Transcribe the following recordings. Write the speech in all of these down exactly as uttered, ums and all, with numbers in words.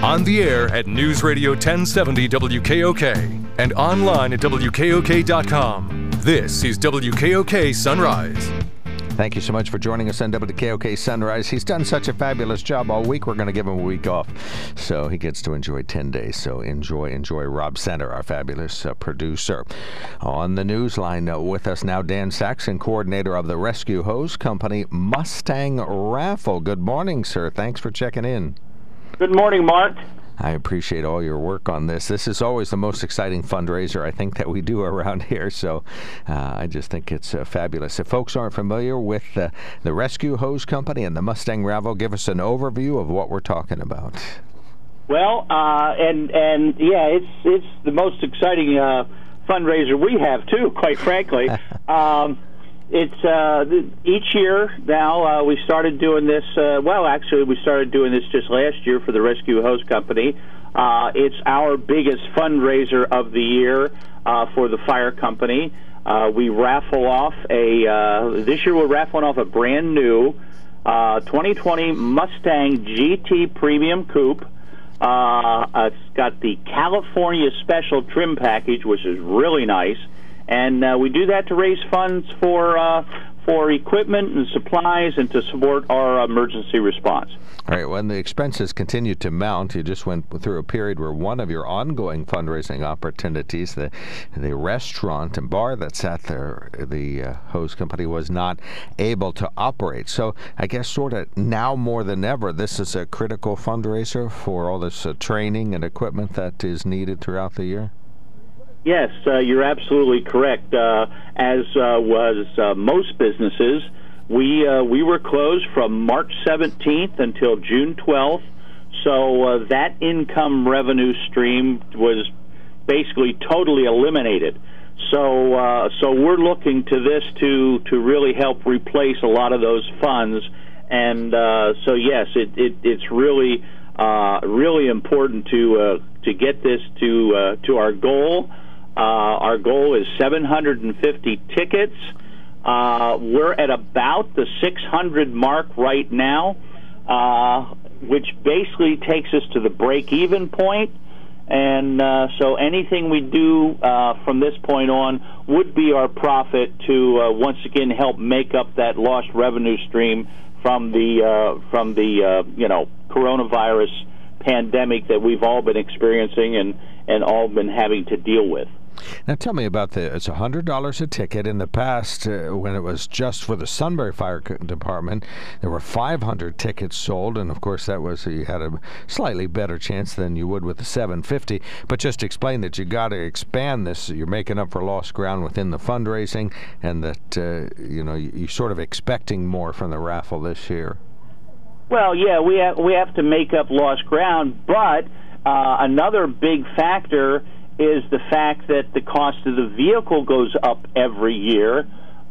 On the air at News Radio ten seventy W K O K and online at W K O K dot com. This is W K O K Sunrise. Thank you so much for joining us on W K O K Sunrise. He's done such a fabulous job all week. We're going to give him a week off, so he gets to enjoy ten days. So enjoy, enjoy. Rob Center, our fabulous uh, producer. On the news line uh, with us now, Dan Saxon, coordinator of the Rescue Hose Company Mustang Raffle. Good morning, sir. Thanks for checking in. Good morning, Mark. I appreciate all your work on this. This is always the most exciting fundraiser, I think, that we do around here. So uh, I just think it's uh, fabulous. If folks aren't familiar with uh, the Rescue Hose Company and the Mustang Raffle, give us an overview of what we're talking about. Well, uh, and and yeah, it's it's the most exciting uh, fundraiser we have too, quite frankly. um, It's uh, each year now. Uh, we started doing this. Uh, well, actually, we started doing this just last year for the Rescue Hose Company. Uh, it's our biggest fundraiser of the year uh, for the fire company. Uh, we raffle off a. Uh, this year, we're raffling off a brand new uh, twenty twenty Mustang G T Premium Coupe. Uh, it's got the California Special trim package, which is really nice. And uh, we do that to raise funds for uh, for equipment and supplies and to support our emergency response. All right, when the expenses continue to mount, you just went through a period where one of your ongoing fundraising opportunities, the the restaurant and bar that's at the, the uh, hose company, was not able to operate. So I guess sort of now more than ever, this is a critical fundraiser for all this uh, training and equipment that is needed throughout the year? Yes, uh, you're absolutely correct. Uh, as uh, was uh, most businesses, we uh, we were closed from March seventeenth until June twelfth. So uh, that income revenue stream was basically totally eliminated. So uh, so we're looking to this to to really help replace a lot of those funds. And uh, so yes, it, it it's really uh, really important to uh, to get this to uh, to our goal. Uh, our goal is seven hundred fifty tickets. Uh, we're at about the six hundred mark right now, uh, which basically takes us to the break-even point. And uh, so anything we do uh, from this point on would be our profit to uh, once again help make up that lost revenue stream from the uh, from the uh, you know coronavirus pandemic that we've all been experiencing and and all been having to deal with. Now tell me about the, it's one hundred dollars a ticket. In the past, uh, when it was just for the Sunbury Fire Department, there were five hundred tickets sold, and of course that was, you had a slightly better chance than you would with the seven fifty. But just explain that you got to expand this, you're making up for lost ground within the fundraising, and that, uh, you know, you're sort of expecting more from the raffle this year. Well, yeah, we have, we have to make up lost ground, but uh, another big factor is the fact that the cost of the vehicle goes up every year.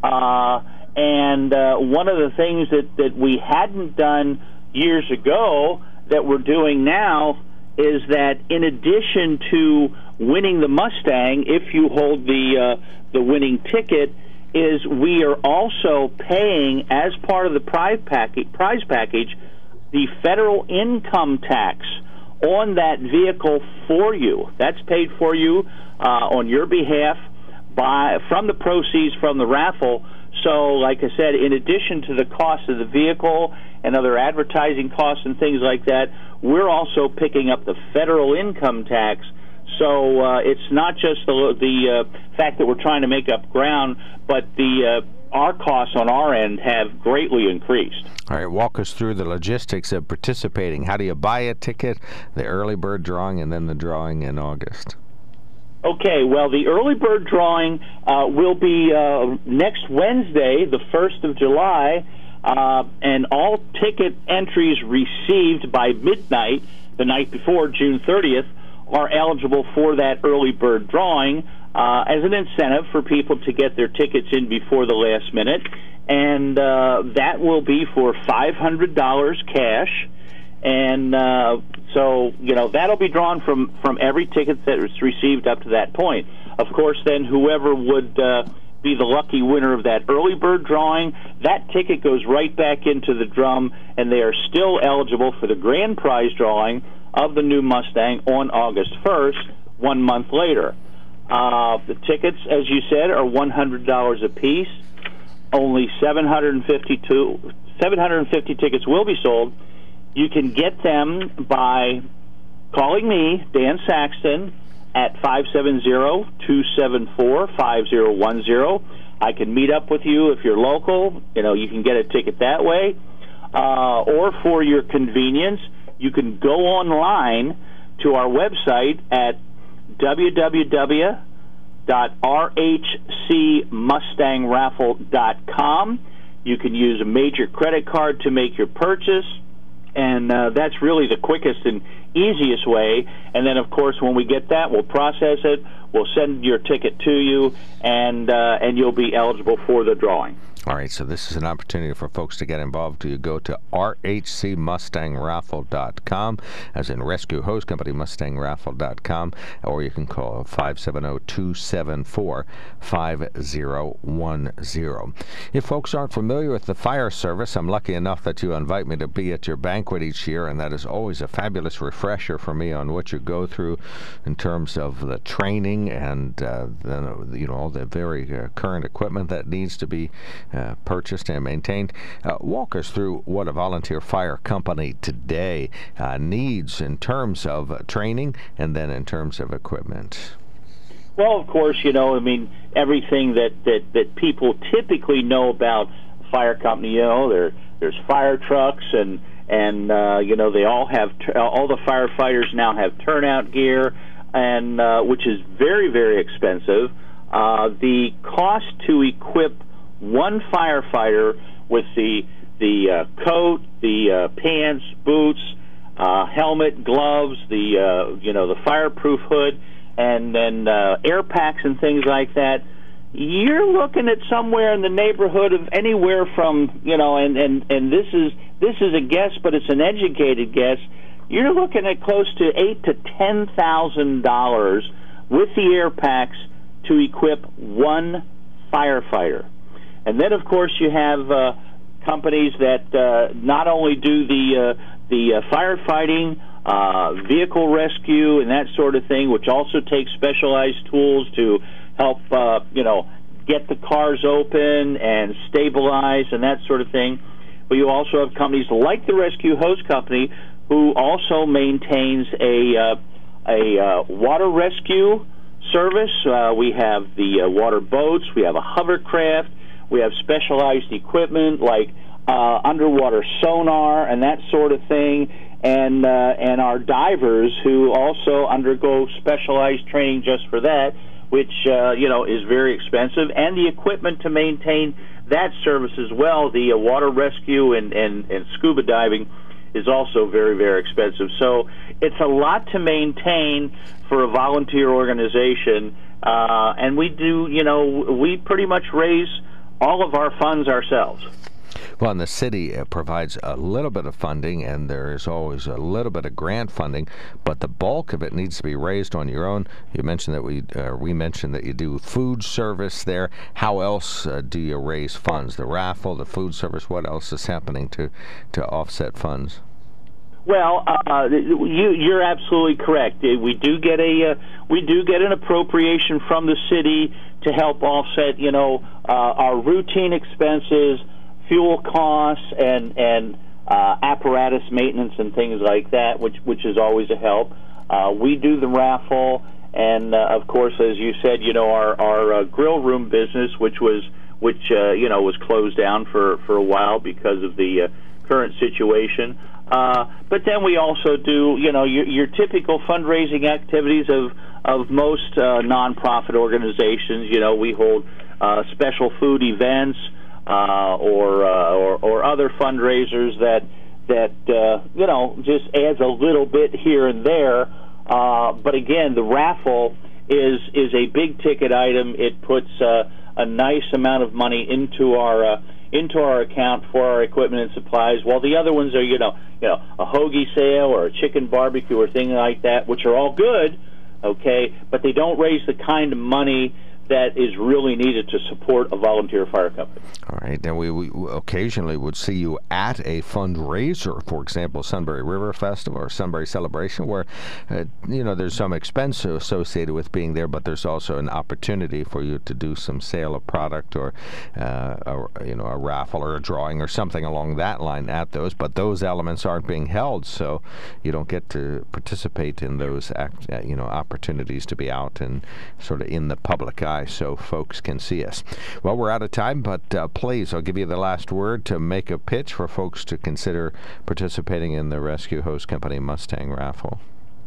Uh, and uh, one of the things that, that we hadn't done years ago that we're doing now is that in addition to winning the Mustang, if you hold the, uh, the winning ticket, is we are also paying, as part of the prize package, prize package, the federal income tax on that vehicle for you. That's paid for you uh, on your behalf by from the proceeds from the raffle. So, like I said, in addition to the cost of the vehicle and other advertising costs and things like that, we're also picking up the federal income tax. So uh, it's not just the, the uh, fact that we're trying to make up ground, but the uh, our costs on our end have greatly increased. All right, walk us through the logistics of participating. How do you buy a ticket, the early bird drawing, and then the drawing in August? Okay, well, the early bird drawing uh, will be uh, next Wednesday, the first of July, uh, and all ticket entries received by midnight the night before, June thirtieth, are eligible for that early bird drawing uh, as an incentive for people to get their tickets in before the last minute. And uh, that will be for five hundred dollars cash. And uh, so, you know, that'll be drawn from, from every ticket that was received up to that point. Of course, then whoever would uh, be the lucky winner of that early bird drawing, that ticket goes right back into the drum, and they are still eligible for the grand prize drawing of the new Mustang on August first, one month later. Uh, the tickets, as you said, are one hundred dollars a piece. Only seven hundred fifty-two, seven hundred fifty tickets will be sold. You can get them by calling me, Dan Saxton, at five seven zero, two seven four, five zero one zero. I can meet up with you if you're local. You know, you can get a ticket that way. Uh, or for your convenience, you can go online to our website at w w w dot r h c mustang raffle dot com. You can use a major credit card to make your purchase, and uh, that's really the quickest and easiest way. And then, of course, when we get that, we'll process it, we'll send your ticket to you, and uh, and you'll be eligible for the drawing. All right, so this is an opportunity for folks to get involved. You go to r h c mustang raffle dot com, as in Rescue Hose Company, mustang raffle dot com, or you can call five seven zero, two seven four, five zero one zero. If folks aren't familiar with the fire service, I'm lucky enough that you invite me to be at your banquet each year, and that is always a fabulous refresher for me on what you go through in terms of the training and uh, then, you know, all the very uh, current equipment that needs to be Uh, purchased and maintained. Uh, walk us through what a volunteer fire company today uh, needs in terms of uh, training and then in terms of equipment. Well, of course, you know, I mean, everything that, that, that people typically know about a fire company, you know, there there's fire trucks and, and uh, you know, they all have, t- all the firefighters now have turnout gear, and uh, which is very, very expensive. Uh, the cost to equip one firefighter with the the uh, coat, the uh, pants, boots, uh, helmet, gloves, the uh, you know the fireproof hood, and then uh, air packs and things like that. You're looking at somewhere in the neighborhood of anywhere from you know, and, and, and this is this is a guess, but it's an educated guess. You're looking at close to eight to ten thousand dollars with the air packs to equip one firefighter. And then, of course, you have uh, companies that uh, not only do the uh, the uh, firefighting, uh, vehicle rescue, and that sort of thing, which also takes specialized tools to help, uh, you know, get the cars open and stabilize and that sort of thing. But you also have companies like the Rescue Hose Company, who also maintains a uh, a uh, water rescue service. Uh, we have the uh, water boats. We have a hovercraft. We have specialized equipment like uh, underwater sonar and that sort of thing, and uh, and our divers who also undergo specialized training just for that, which uh, you know is very expensive, and the equipment to maintain that service as well. The uh, water rescue and, and, and scuba diving is also very, very expensive. So it's a lot to maintain for a volunteer organization, uh, and we do, you know, we pretty much raise all of our funds ourselves. Well, and the city uh, provides a little bit of funding, and there is always a little bit of grant funding, but the bulk of it needs to be raised on your own. You mentioned that we uh, we mentioned that you do food service there. How else uh, do you raise funds? The raffle, the food service. What else is happening to to offset funds? Well, uh, you, you're absolutely correct. We do get a uh, we do get an appropriation from the city to help offset, you know, uh, our routine expenses, fuel costs, and and uh, apparatus maintenance and things like that, which which is always a help. Uh, we do the raffle, and uh, of course, as you said, you know, our our uh, grill room business, which was which uh, you know was closed down for for a while because of the uh, current situation. Uh, but then we also do, you know, your, your typical fundraising activities of of most uh, nonprofit organizations. You know, we hold uh, special food events uh, or, uh, or or other fundraisers that that uh, you know just adds a little bit here and there. Uh, but again, the raffle is is a big ticket item. It puts uh, a nice amount of money into our uh, into our account for our equipment and supplies, while the other ones are, you know, you know, a hoagie sale or a chicken barbecue or thing like that, which are all good, okay, but they don't raise the kind of money that is really needed to support a volunteer fire company. All right. Now, we, we occasionally would see you at a fundraiser, for example, Sunbury River Festival or Sunbury Celebration, where, uh, you know, there's some expense associated with being there, but there's also an opportunity for you to do some sale of product or, uh, a, you know, a raffle or a drawing or something along that line at those. But those elements aren't being held, so you don't get to participate in those, act, uh, you know, opportunities to be out and sort of in the public eye so folks can see us. Well, we're out of time, but uh, please, I'll give you the last word to make a pitch for folks to consider participating in the Rescue Hose Company Mustang raffle.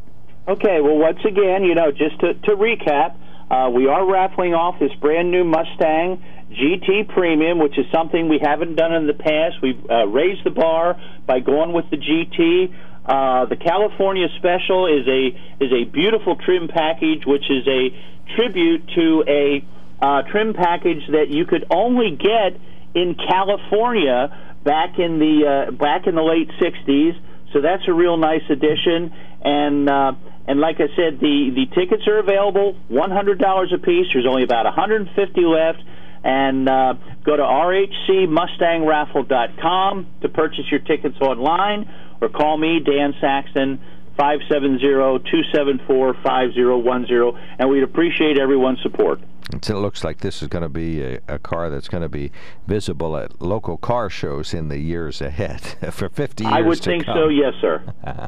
Okay, well, once again, you know, just to, to recap, uh, we are raffling off this brand new Mustang G T Premium, which is something we haven't done in the past. We've uh, raised the bar by going with the G T. Uh, the California Special is a is a beautiful trim package, which is a tribute to a uh, trim package that you could only get in California back in the uh, back in the late sixties. So that's a real nice addition. And uh, and like I said, the the tickets are available, one hundred dollars a piece. There's only about one hundred fifty left. And uh, go to R H C Mustang Raffle dot com to purchase your tickets online, or call me, Dan Saxton, five seven zero, two seven four, five zero one zero, and we'd appreciate everyone's support. It looks like this is going to be a, a car that's going to be visible at local car shows in the years ahead for fifty years I would to think come. so, yes, sir.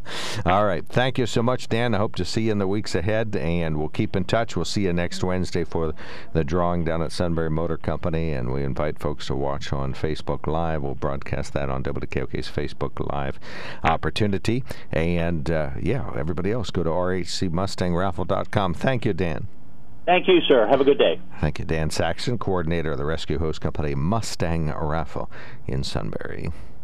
All right. Thank you so much, Dan. I hope to see you in the weeks ahead, and we'll keep in touch. We'll see you next Wednesday for the drawing down at Sunbury Motor Company, and we invite folks to watch on Facebook Live. We'll broadcast that on W K O K's Facebook Live opportunity. And, uh, yeah, everybody else, go to R H C Mustang Raffle dot com. Thank you, Dan. Thank you, sir. Have a good day. Thank you, Dan Saxton, coordinator of the Rescue Hose Company Mustang Raffle in Sunbury.